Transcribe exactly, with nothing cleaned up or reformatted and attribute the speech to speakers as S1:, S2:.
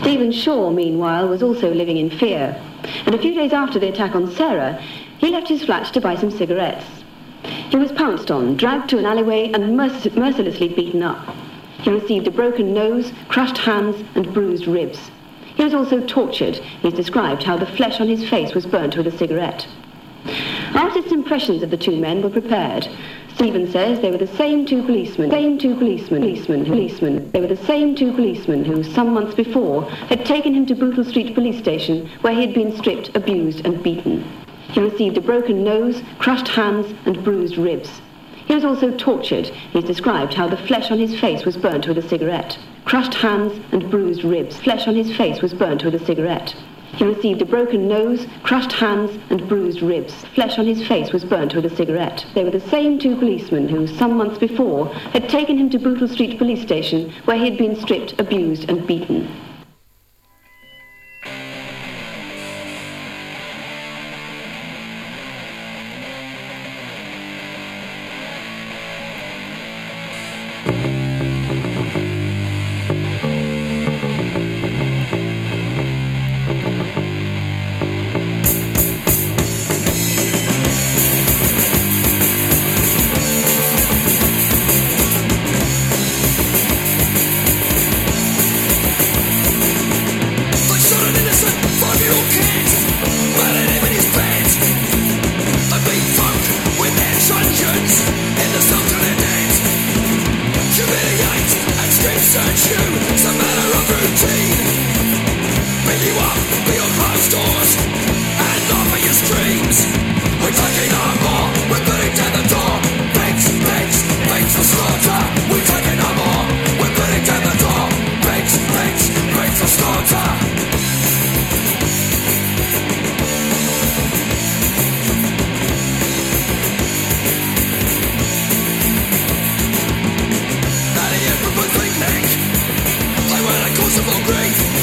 S1: Stephen Shaw, meanwhile, was also living in fear. And a few days after the attack on Sarah, he left his flat to buy some cigarettes. He was pounced on, dragged to an alleyway and merc- mercilessly beaten up. He received a broken nose, crushed hands and bruised ribs. He was also tortured. He's described how the flesh on his face was burnt with a cigarette. Artists' impressions of the two men were prepared. Stephen says they were the same two policemen, same two policemen, policemen, policemen. They were the same two policemen who, some months before, had taken him to Bootle Street police station, where he had been stripped, abused and beaten. He received a broken nose, crushed hands and bruised ribs. He was also tortured. He's described how the flesh on his face was burnt with a cigarette. Crushed hands and bruised ribs. Flesh on his face was burnt with a cigarette. He received a broken nose, crushed hands and bruised ribs. Flesh on his face was burnt with a cigarette. They were the same two policemen who, some months before, had taken him to Bootle Street police station, where he had been stripped, abused and beaten.
S2: Great